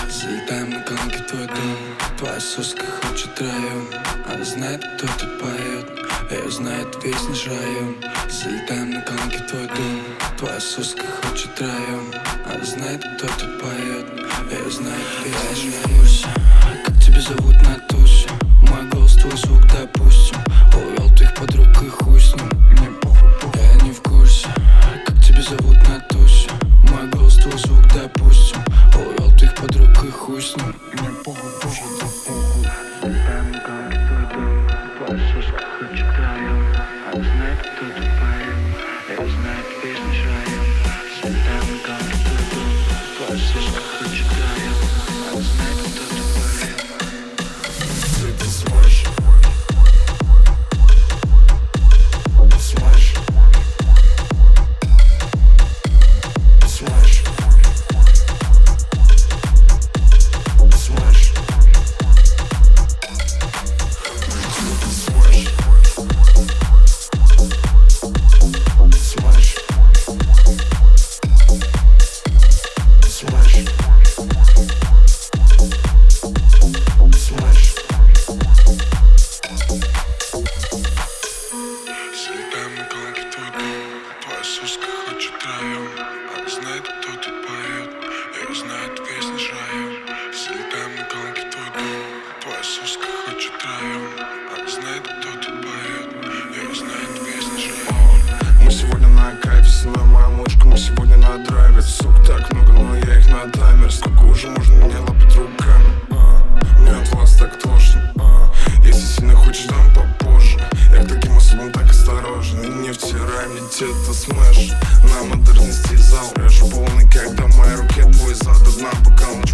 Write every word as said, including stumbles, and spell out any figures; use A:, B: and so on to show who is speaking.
A: Залетаем на колонки в твой дом. Твоя соска хочет район. Она знает, кто тут поет. Ее знает весь наш район. Залетаем на колонки в твой дом. Твоя соска хочет район. Она знает, кто тут поет. Ее знает весь наш район. Как тебя зовут на тусе? Мой голос, твой звук, допустим. Увел твоих подруг и хуй с ним. Мне похуй, похуй, я не в курсе. Как тебя зовут на тусе? Мой голос, твой звук, допустим. Увел твоих подруг и хуй с ним. Мне похуй, похуй, похуй. Залетаем на колонки в твой дом. Твоя соска хочет район. Она знает, кто тут поет. Ее знает весь наш район. Залетаем на колонки в твой дом. Твоя соска хочет район. Она знает, кто тут поет. Ты смажь. Смажь. Смажь. Соска хочет район. Она знает, кто тут поет. Ее знает весь наш район. Залетаем на колонки в твой дом. Твоя соска хочет район. Она знает, кто тут поет. Ее знает весь наш район.
B: Мы сегодня на кайфе, силой моя мочка. Мы сегодня на драйве. Сук так много, но я их на таймер. Сколько уже можно меня лапать руками? а, Мне от вас так тошно. а, Если сильно хочешь, дам попозже. Я к таким особам так осторожен. И не втирай мне, это смэш. На модерности зал, рэш полный, когда в моей руке твой зад. Одна, пока